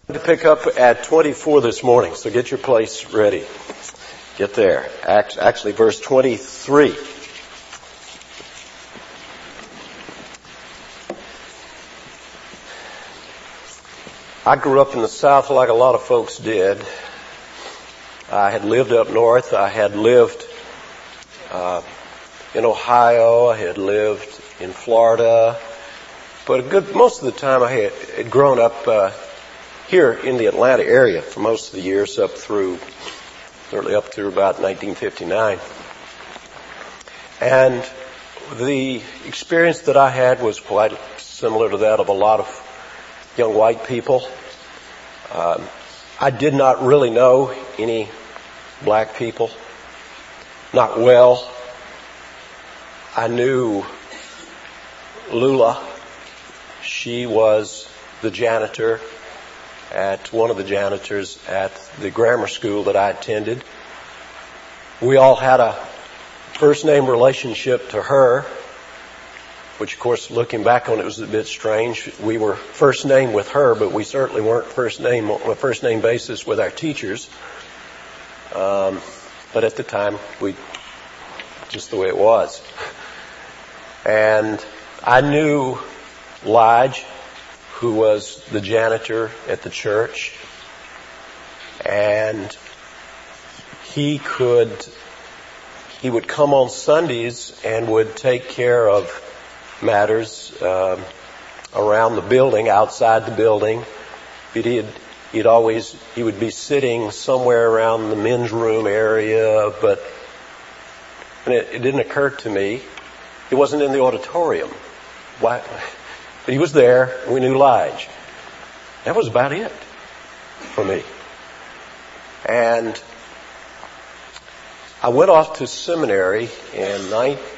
To pick up at 24 this morning, so get your place ready. Get there. Actually, verse 23. I grew up in the South like a lot of folks did. I had lived up north. I had lived in Ohio. I had lived in Florida. But most of the time I had grown up here in the Atlanta area for most of the years, certainly up through about 1959. And the experience that I had was quite similar to that of a lot of young white people. I did not really know any black people, not well. I knew Lula. She was the janitor one of the janitors at the grammar school that I attended. We all had a first name relationship to her, which of course looking back on it was a bit strange. We were first name with her, but we certainly weren't first name on a first name basis with our teachers. But at the time, just the way it was. And I knew Lige, who was the janitor at the church, and he would come on Sundays and would take care of matters around the building, outside the building. He would be sitting somewhere around the men's room area, but it didn't occur to me. He wasn't in the auditorium. Why? But he was there, and we knew Lige. That was about it for me. And I went off to seminary in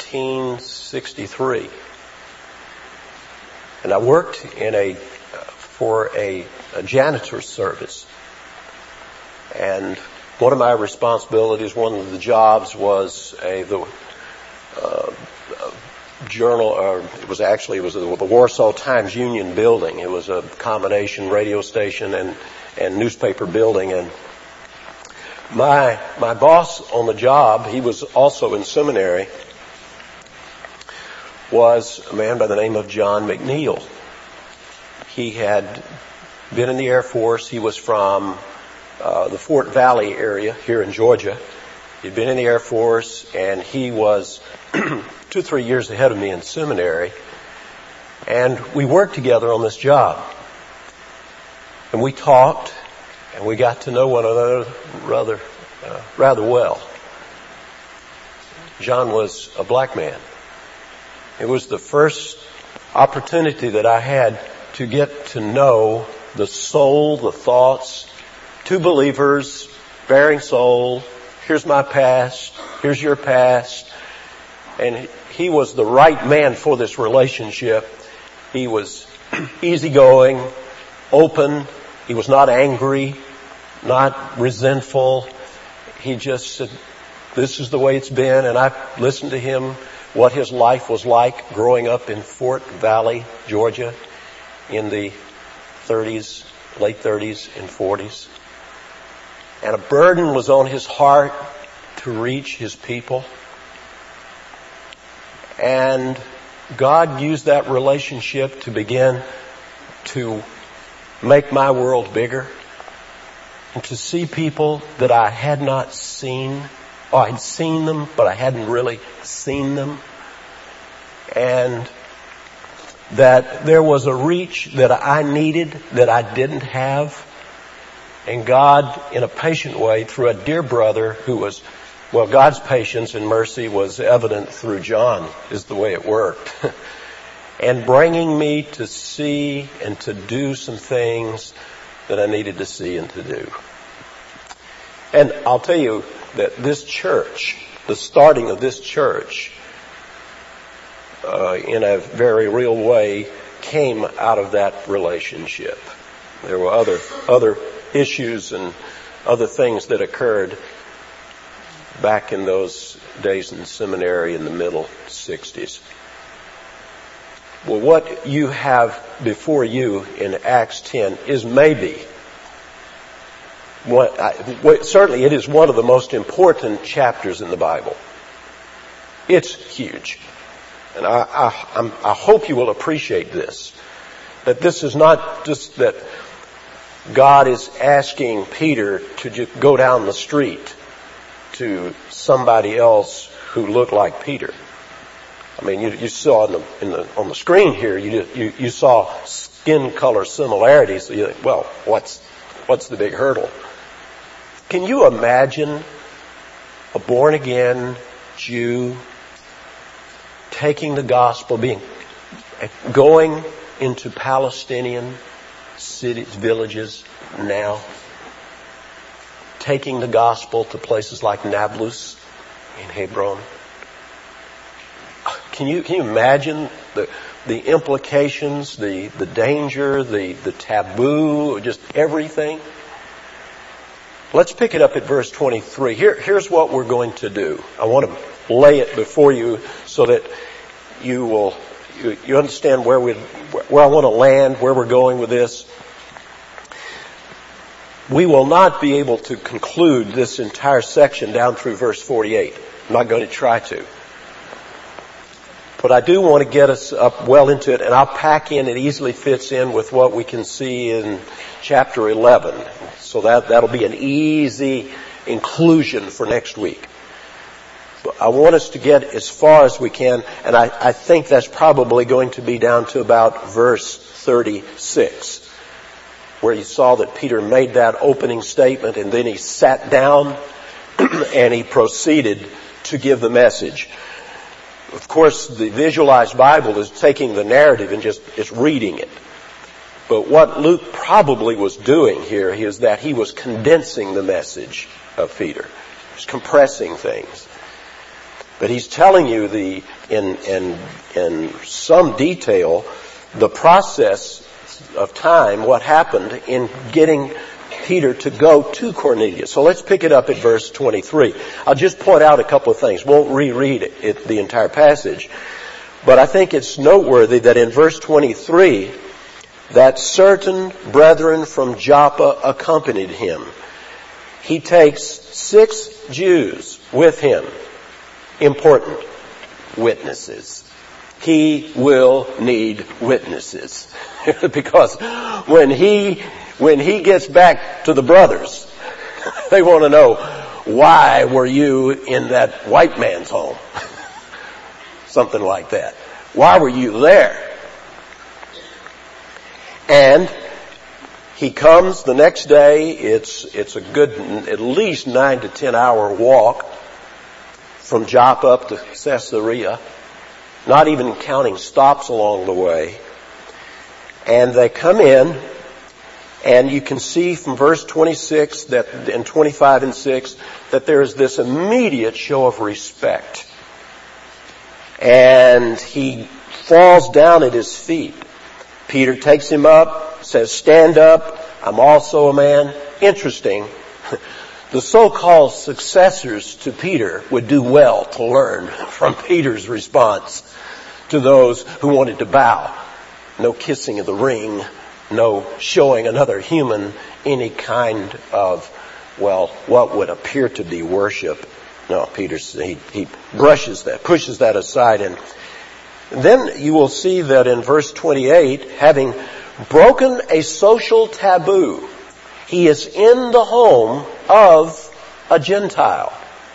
1963. And I worked for a janitor service. And one of my responsibilities, one of the jobs was the journal, or it was the Warsaw Times Union building. It was a combination radio station and newspaper building. And my boss on the job, he was also in seminary, was a man by the name of John McNeil. He had been in the Air Force. He was from the Fort Valley area here in Georgia. He'd been in the Air Force, and he was 2-3 years ahead of me in seminary, and we worked together on this job. And we talked, and we got to know one another rather well. John was a black man. It was the first opportunity that I had to get to know the soul, the thoughts, two believers, bearing soul. Here's my past. Here's your past. And he was the right man for this relationship. He was easygoing, open. He was not angry, not resentful. He just said, this is the way it's been. And I listened to him, what his life was like growing up in Fort Valley, Georgia, in the late 30s and 40s. And a burden was on his heart to reach his people. And God used that relationship to begin to make my world bigger and to see people that I had not seen. Oh, I'd seen them, but I hadn't really seen them. And that there was a reach that I needed that I didn't have. And God, in a patient way, through a dear brother who was, God's patience and mercy was evident through John, is the way it worked. And bringing me to see and to do some things that I needed to see and to do. And I'll tell you that this church, the starting of this church, in a very real way, came out of that relationship. There were other issues and other things that occurred back in those days in seminary in the middle 60s. Well, what you have before you in Acts 10 is maybe certainly it is one of the most important chapters in the Bible. It's huge. And I hope you will appreciate this. That this is not just that God is asking Peter to just go down the street to somebody else who looked like Peter. I mean, you saw on the screen here, you saw skin color similarities. So you're like, well, what's the big hurdle? Can you imagine a born again Jew taking the gospel, going into Palestinian cities, villages now, taking the gospel to places like Nablus in Hebron? Can you imagine the implications, the danger, the taboo, just everything? Let's pick it up at verse 23. Here's what we're going to do. I want to lay it before you so that you understand where I want to land, where we're going with this. We will not be able to conclude this entire section down through verse 48. I'm not going to try to. But I do want to get us up well into it, and I'll pack in, it easily fits in with what we can see in chapter 11. So that'll be an easy inclusion for next week. But I want us to get as far as we can, and I think that's probably going to be down to about verse 36, where you saw that Peter made that opening statement, and then he sat down and he proceeded to give the message. Of course, the Visualized Bible is taking the narrative and it's reading it. But what Luke probably was doing here is that he was condensing the message of Peter. He was compressing things. But he's telling you in some detail the process of time, what happened in getting Peter to go to Cornelius. So let's pick it up at verse 23. I'll just point out a couple of things. Won't reread the entire passage. But I think it's noteworthy that in verse 23, that certain brethren from Joppa accompanied him. He takes 6 Jews with him. Important witnesses. He will need witnesses. Because when he gets back to the brothers, they want to know, why were you in that white man's home? Something like that. Why were you there? And he comes the next day. It's a good at least 9 to 10 hour walk from Joppa up to Caesarea, not even counting stops along the way. And they come in, and you can see from verse 26 and 25 and 6 that there is this immediate show of respect. And he falls down at his feet. Peter takes him up, says, "Stand up, I'm also a man." Interesting. The so-called successors to Peter would do well to learn from Peter's response to those who wanted to bow. No kissing of the ring, no showing another human any kind of, what would appear to be worship. No, Peter, he pushes that aside. And then you will see that in verse 28, having broken a social taboo, he is in the home of a Gentile.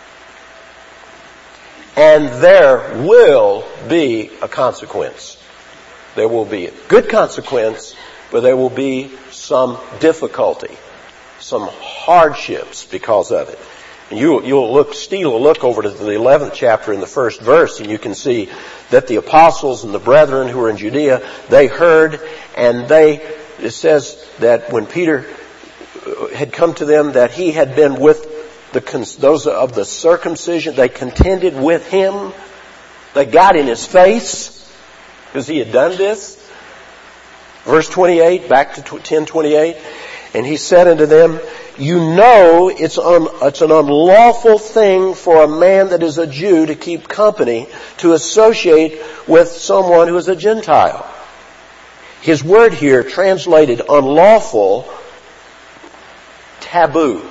And there will be a consequence. There will be a good consequence, but there will be some difficulty, some hardships because of it. And steal a look over to the 11th chapter in the first verse, and you can see that the apostles and the brethren who were in Judea, they heard, and it says that when Peter had come to them, that he had been with those of the circumcision. They contended with him. They got in his face because he had done this. Verse 28, back to 10:28, and he said unto them, "You know it's an unlawful thing for a man that is a Jew to keep company, to associate with someone who is a Gentile." His word here, translated unlawful, taboo.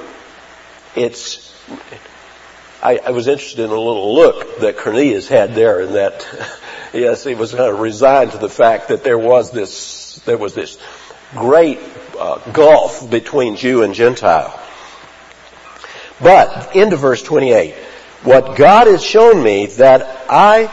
I was interested in a little look that Cornelius had there, and that, yes, he was kind of resigned to the fact that there was this great gulf between Jew and Gentile. But into verse 28, God showed me that I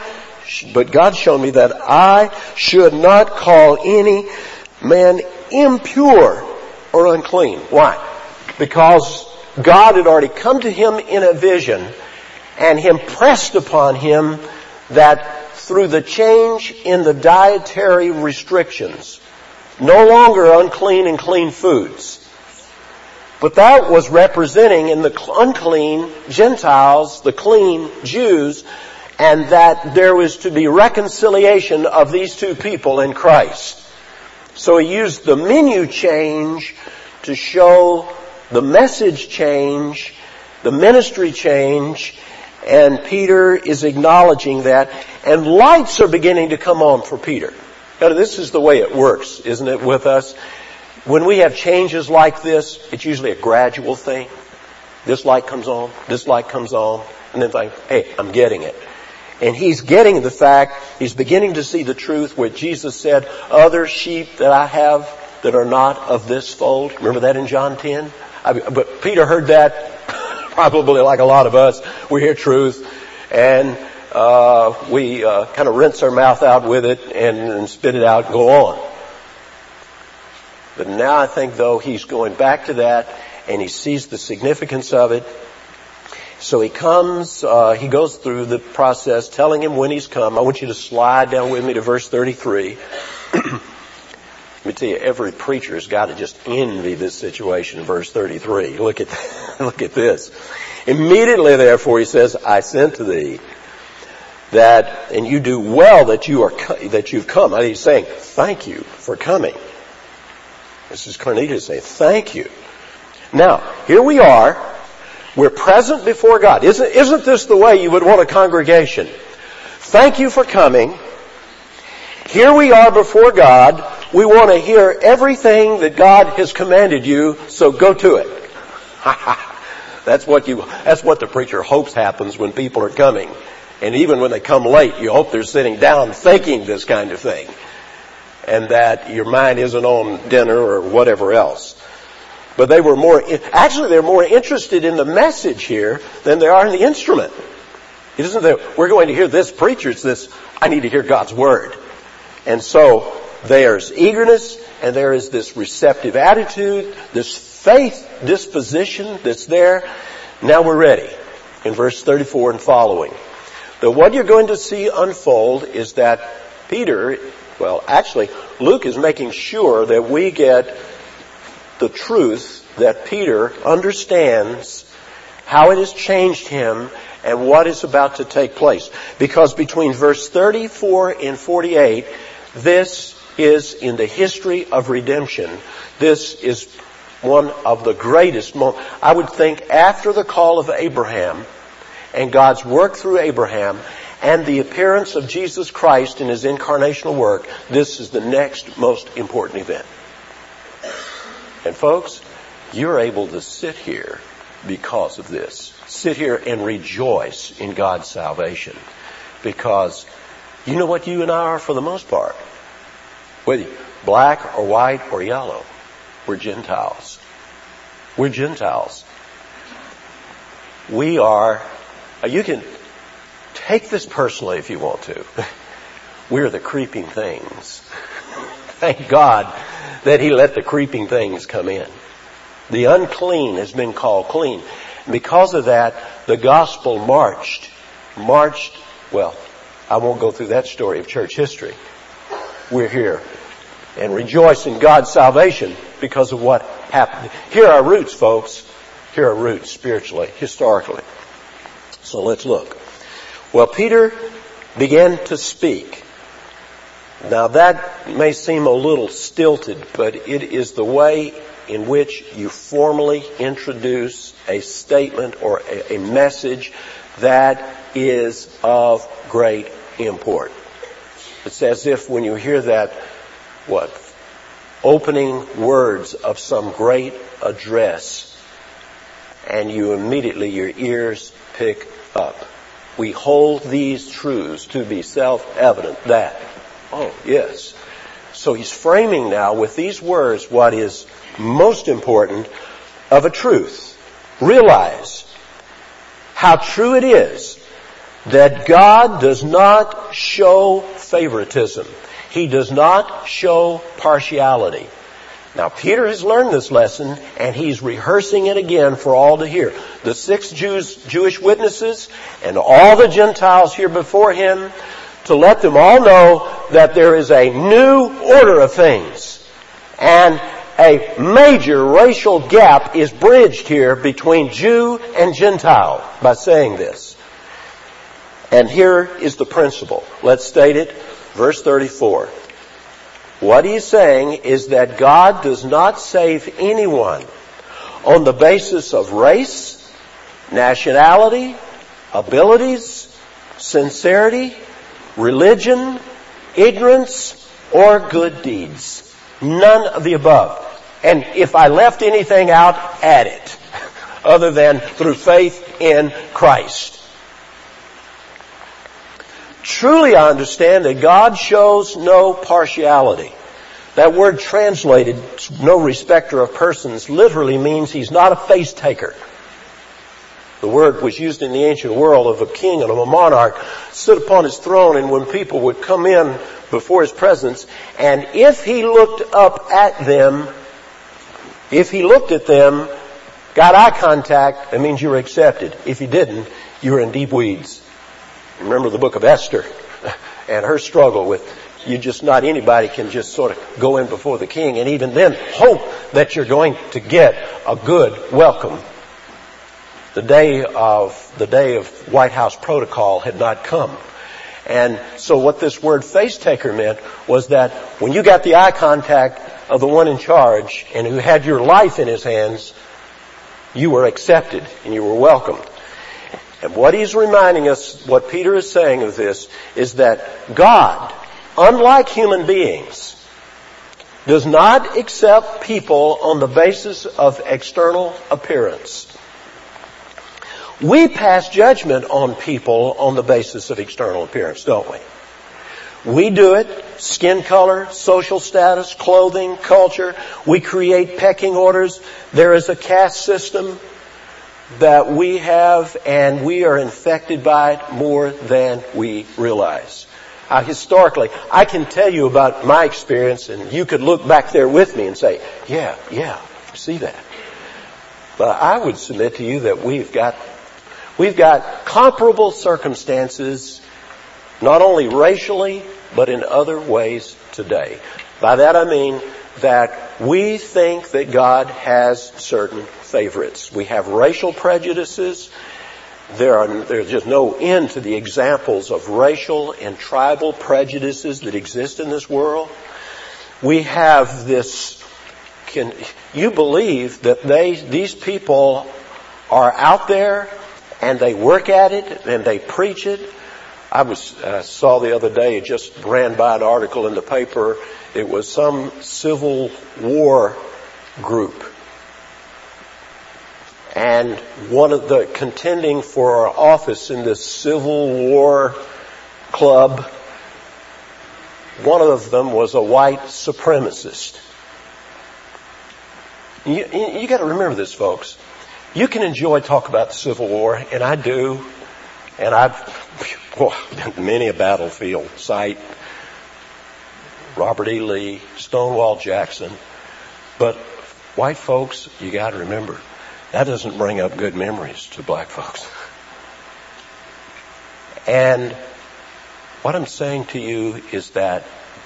should not call any man impure or unclean. Why? Because God had already come to him in a vision and impressed upon him that through the change in the dietary restrictions, no longer unclean and clean foods, but that was representing in the unclean Gentiles, the clean Jews, and that there was to be reconciliation of these two people in Christ. So he used the menu change to show the message change, the ministry change, and Peter is acknowledging that, and lights are beginning to come on for Peter. Now, this is the way it works, isn't it, with us? When we have changes like this, it's usually a gradual thing. This light comes on, and then think, hey, I'm getting it. And he's getting the fact, he's beginning to see the truth where Jesus said, other sheep that I have that are not of this fold. Remember that in John 10? But Peter heard that probably like a lot of us. We hear truth and we kind of rinse our mouth out with it and spit it out and go on. But now I think, though, he's going back to that and he sees the significance of it. So he comes, he goes through the process telling him when he's come. I want you to slide down with me to verse 33. Let me tell you, every preacher has got to just envy this situation in verse 33. Look at this. Immediately, therefore, he says, I sent to thee that, and you do well that you've come. And he's saying, thank you for coming. This is Cornelius saying, thank you. Now, here we are. We're present before God. Isn't this the way you would want a congregation? Thank you for coming. Here we are before God. We want to hear everything that God has commanded you, so go to it. That's what the preacher hopes happens when people are coming. And even when they come late, you hope they're sitting down thinking this kind of thing. And that your mind isn't on dinner or whatever else. But they're more interested in the message here than they are in the instrument. It isn't that we're going to hear this preacher, it's this, I need to hear God's Word. And so there's eagerness and there is this receptive attitude, this faith disposition that's there. Now we're ready. In verse 34 and following. What you're going to see unfold is that Luke is making sure that we get the truth that Peter understands how it has changed him and what is about to take place. Because between verse 34 and 48, this is in the history of redemption. This is one of the greatest moments. I would think after the call of Abraham and God's work through Abraham and the appearance of Jesus Christ in his incarnational work, this is the next most important event. And folks, you're able to sit here because of this. Sit here and rejoice in God's salvation. Because you know what you and I are for the most part. Whether black or white or yellow, we're Gentiles. We're Gentiles. We are, you can take this personally if you want to. We're the creeping things. Thank God that He let the creeping things come in. The unclean has been called clean. And because of that, the gospel marched. Well, I won't go through that story of church history. We're here and rejoice in God's salvation because of what happened. Here are our roots, folks. Here are roots spiritually, historically. So let's look. Well, Peter began to speak. Now that may seem a little stilted, but it is the way in which you formally introduce a statement or a message that is of great import. It's as if when you hear that, opening words of some great address, and you immediately, your ears pick up. We hold these truths to be self-evident that, oh, yes. So he's framing now with these words what is most important of a truth. Realize how true it is that God does not show favoritism. He does not show partiality. Now, Peter has learned this lesson, and he's rehearsing it again for all to hear. The 6 Jewish witnesses and all the Gentiles here before him, to let them all know that there is a new order of things. And a major racial gap is bridged here between Jew and Gentile by saying this. And here is the principle. Let's state it. Verse 34. What he's saying is that God does not save anyone on the basis of race, nationality, abilities, sincerity, religion, ignorance, or good deeds. None of the above. And if I left anything out, add it. Other than through faith in Christ. Truly I understand that God shows no partiality. That word translated, no respecter of persons, literally means he's not a face taker. The word was used in the ancient world of a king and of a monarch sit upon his throne, and when people would come in before his presence, and if he looked up at them, if he looked at them, got eye contact, that means you were accepted. If he didn't, you were in deep weeds. Remember the book of Esther and her struggle with not anybody can just sort of go in before the king and even then hope that you're going to get a good welcome. The day of White House protocol had not come. And so what this word face taker meant was that when you got the eye contact of the one in charge and who had your life in his hands, you were accepted and you were welcomed. And what he's reminding us, what Peter is saying of this, is that God, unlike human beings, does not accept people on the basis of external appearance. We pass judgment on people on the basis of external appearance, don't we? We do it. Skin color, social status, clothing, culture. We create pecking orders. There is a caste system that we have, and we are infected by it more than we realize. Historically, I can tell you about my experience, and you could look back there with me and say, yeah, see that. But I would submit to you that we've got comparable circumstances, not only racially, but in other ways today. By that I mean that we think that God has certain favorites. We have racial prejudices. There's just no end to the examples of racial and tribal prejudices that exist in this world. We have this, you believe that these people are out there and they work at it and they preach it. I saw the other day, it just ran by an article in the paper. It was some Civil War group. And one of the contending for office in this Civil War club, one of them was a white supremacist. You got to remember this, folks. You can enjoy talk about the Civil War, and I do, and I've been many a battlefield site. Robert E. Lee, Stonewall Jackson. But white folks, you got to remember, that doesn't bring up good memories to black folks. And what I'm saying to you is that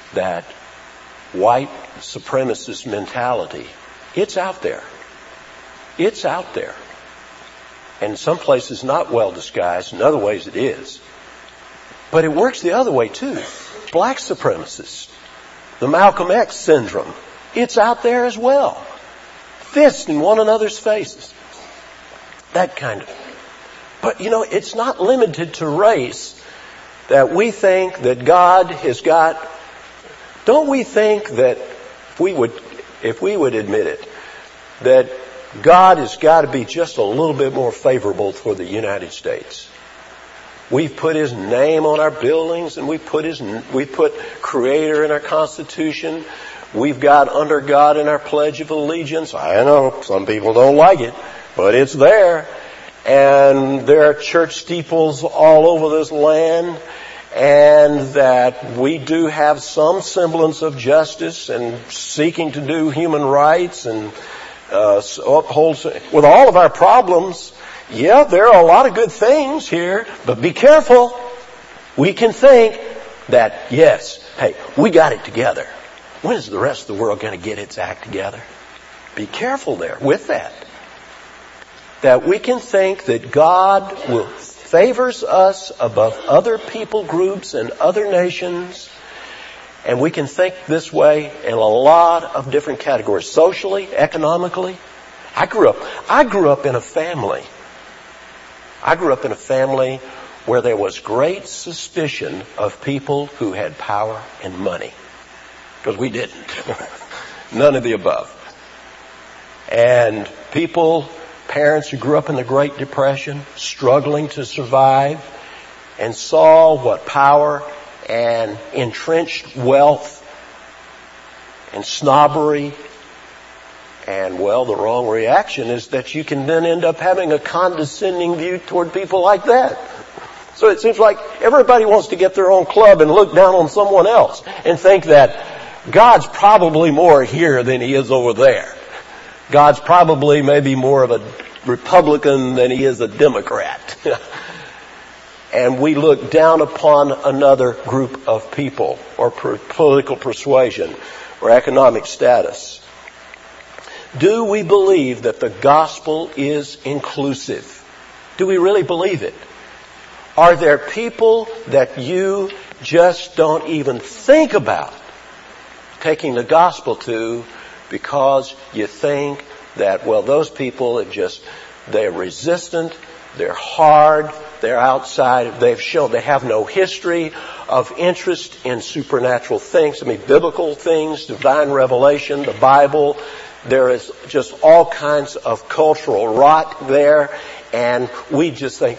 white supremacist mentality, it's out there. It's out there. And in some places not well disguised, in other ways it is. But it works the other way too. Black supremacists, the Malcolm X syndrome, it's out there as well. Fists in one another's faces. That kind of. But it's not limited to race that we think that God has got. Don't we think that if we would admit it, that God has got to be just a little bit more favorable for the United States. We've put His name on our buildings, and we put Creator in our Constitution. We've got under God in our Pledge of Allegiance. I know some people don't like it, but it's there. And there are church steeples all over this land, and that we do have some semblance of justice and seeking to do human rights and uphold, with all of our problems. Yeah, there are a lot of good things here, but be careful. We can think that, yes, hey, we got it together. When is the rest of the world going to get its act together? Be careful there with that. That we can think that God favors us above other people groups and other nations. And we can think this way in a lot of different categories. Socially, economically. I grew up in a family. I grew up in a family where there was great suspicion of people who had power and money. Because we didn't. None of the above. And parents who grew up in the Great Depression, struggling to survive, and saw what power and entrenched wealth and snobbery, and the wrong reaction is that you can then end up having a condescending view toward people like that. So it seems like everybody wants to get their own club and look down on someone else and think that God's probably more here than He is over there. God's probably maybe more of a Republican than He is a Democrat. And we look down upon another group of people, or political persuasion, or economic status. Do we believe that the gospel is inclusive? Do we really believe it? Are there people that you just don't even think about taking the gospel to because you think that, those people they're resistant, they're hard, they're outside, they have no history of interest in supernatural things. Biblical things, divine revelation, the Bible. There is just all kinds of cultural rot there, and we just think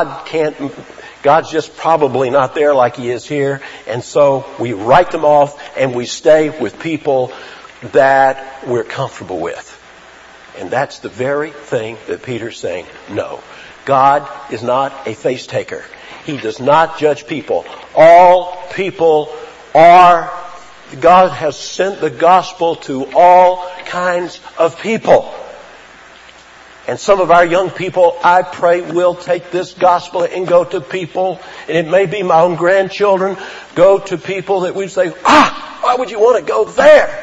God's just probably not there like He is here, and so we write them off and we stay with people that we're comfortable with. And that's the very thing that Peter's saying. No, God is not a face taker. He does not judge people. All people God has sent the gospel to all kinds of people. And some of our young people, I pray, will take this gospel and go to people, and it may be my own grandchildren, go to people that we say, why would you want to go there?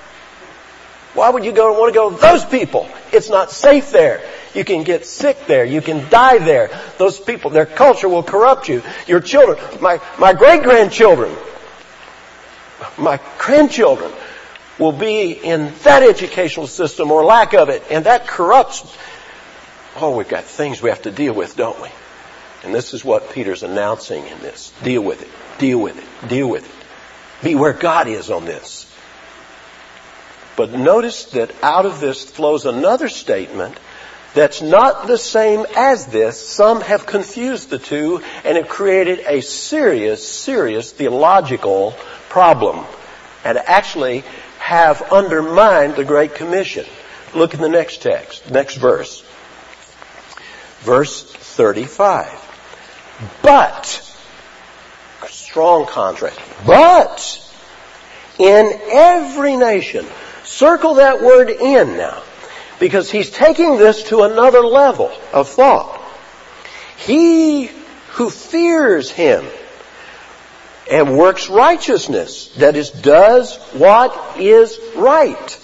Why would you want to go to those people? It's not safe there. You can get sick there. You can die there. Those people, their culture will corrupt you. Your children, my great-grandchildren, my grandchildren will be in that educational system or lack of it, and that corrupts. We've got things we have to deal with, don't we? And this is what Peter's announcing in this. Deal with it. Deal with it. Deal with it. Be where God is on this. But notice that out of this flows another statement that's not the same as this. Some have confused the two and have created a serious theological problem and actually have undermined the Great Commission. Look in the next text, next verse. Verse 35. But, strong contrast, but in every nation, circle that word in now, because he's taking this to another level of thought. He who fears Him and works righteousness, that is, does what is right,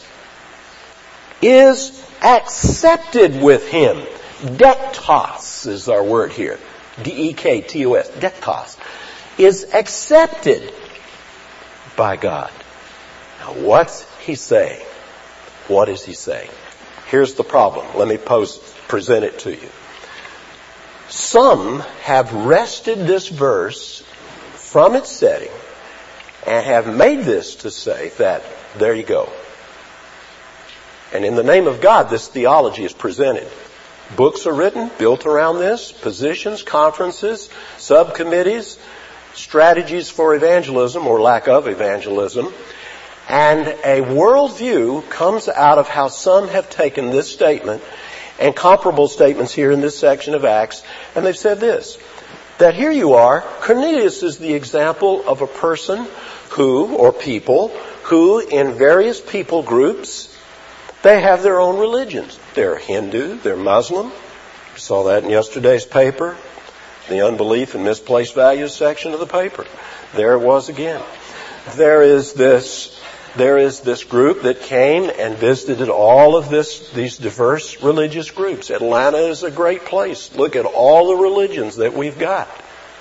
is accepted with Him. Dektos is our word here. D-E-K-T-O-S. Dektos. Is accepted by God. Now what's he saying? What is he saying? Here's the problem. Let me present it to you. Some have wrested this verse from its setting and have made this to say that, there you go. And in the name of God, this theology is presented. Books are written, built around this, positions, conferences, subcommittees, strategies for evangelism or lack of evangelism. And a worldview comes out of how some have taken this statement and comparable statements here in this section of Acts, and they've said this, that here you are, Cornelius is the example of a person who, or people, who in various people groups, they have their own religions. They're Hindu, they're Muslim. We saw that in yesterday's paper, the unbelief and misplaced values section of the paper. There it was again. There is this group that came and visited all of these diverse religious groups. Atlanta is a great place. Look at all the religions that we've got.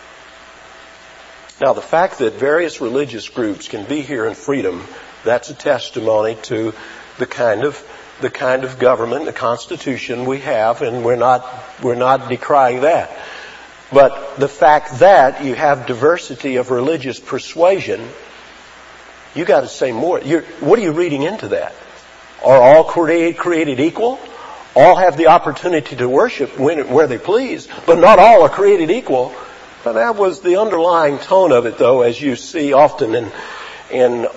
Now, the fact that various religious groups can be here in freedom, that's a testimony to the kind of government, the Constitution we have, and we're not decrying that. But the fact that you have diversity of religious persuasion, you got to say more. What are you reading into that? Are all created equal? All have the opportunity to worship where they please, but not all are created equal. But that was the underlying tone of it, though, as you see often in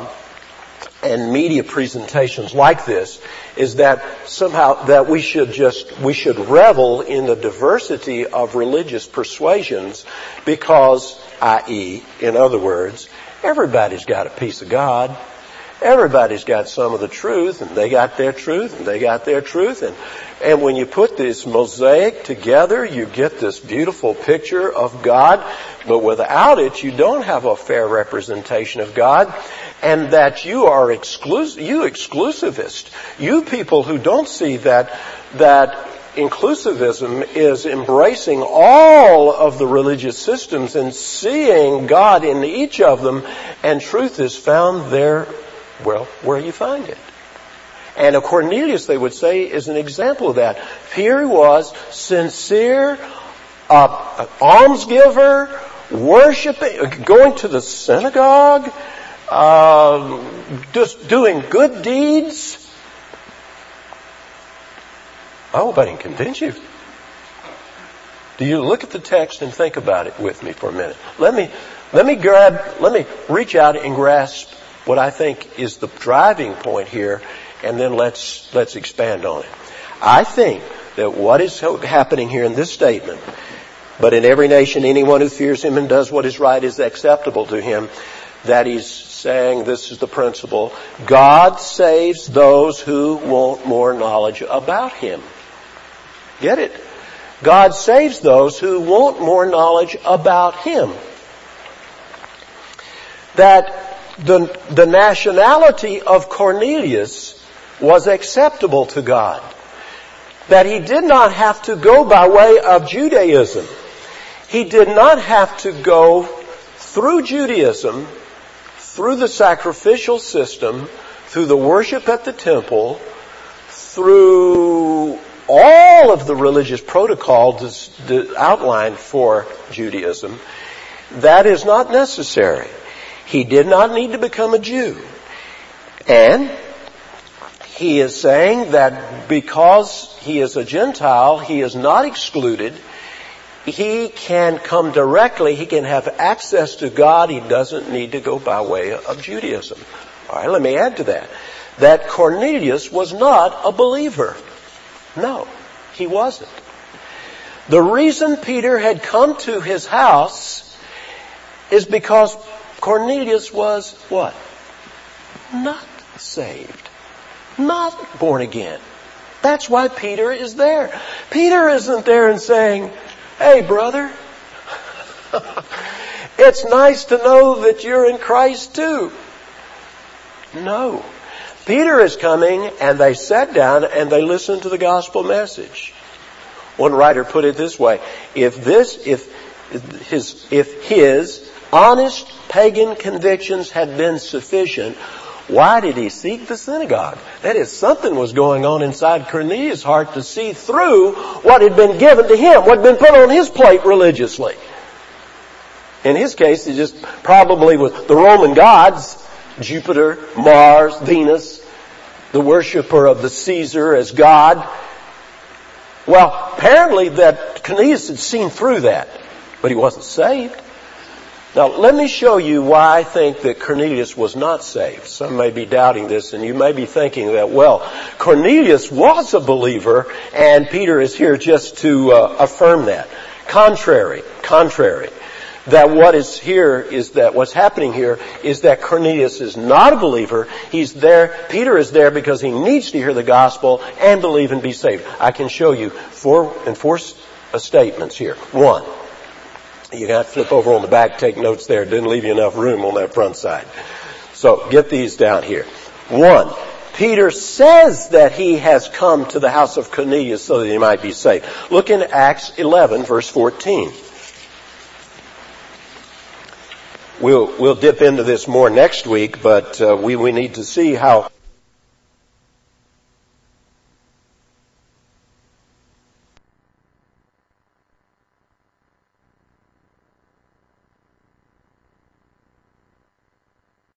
media presentations like this, is that somehow that we should revel in the diversity of religious persuasions because, i.e., in other words, everybody's got a piece of God. Everybody's got some of the truth, and they got their truth, and they got their truth. And when you put this mosaic together, you get this beautiful picture of God. But without it, you don't have a fair representation of God. And that you are exclusivist. You people who don't see that inclusivism is embracing all of the religious systems and seeing God in each of them, and truth is found there, well, where you find it. And a Cornelius, they would say, is an example of that. Here he was, sincere, almsgiver, worshiping, going to the synagogue, just doing good deeds. I hope I didn't convince you. Do you look at the text and think about it with me for a minute? Let me reach out and grasp what I think is the driving point here, and then let's expand on it. I think that what is happening here in this statement, but in every nation anyone who fears him and does what is right is acceptable to him, that he's saying this is the principle. God saves those who want more knowledge about him. Get it? God saves those who want more knowledge about him. That the nationality of Cornelius was acceptable to God. That he did not have to go by way of Judaism. He did not have to go through Judaism, through the sacrificial system, through the worship at the temple, through all of the religious protocol outlined for Judaism. That is not necessary. He did not need to become a Jew. And he is saying that because he is a Gentile, he is not excluded. He can come directly. He can have access to God. He doesn't need to go by way of Judaism. All right, let me add to that. That Cornelius was not a believer. No, he wasn't. The reason Peter had come to his house is because Cornelius was what? Not saved. Not born again. That's why Peter is there. Peter isn't there and saying, "Hey, brother, it's nice to know that you're in Christ too." No. Peter is coming, and they sat down and they listened to the gospel message. One writer put it this way: if his honest pagan convictions had been sufficient, why did he seek the synagogue? That is, something was going on inside Cornelius' heart to see through what had been given to him, what had been put on his plate religiously. In his case, it just probably was the Roman gods, Jupiter, Mars, Venus, the worshiper of the Caesar as God. Well, apparently that Cornelius had seen through that, but he wasn't saved. Now, let me show you why I think that Cornelius was not saved. Some may be doubting this, and you may be thinking that, well, Cornelius was a believer, and Peter is here just to affirm that. Contrary. That what is here is that what's happening here is that Cornelius is not a believer. He's there. Peter is there because he needs to hear the gospel and believe and be saved. I can show you four statements here. One, you got to flip over on the back, take notes there. Didn't leave you enough room on that front side. So get these down here. One, Peter says that he has come to the house of Cornelius so that he might be saved. Look in Acts 11, verse 14. We'll dip into this more next week, but we need to see how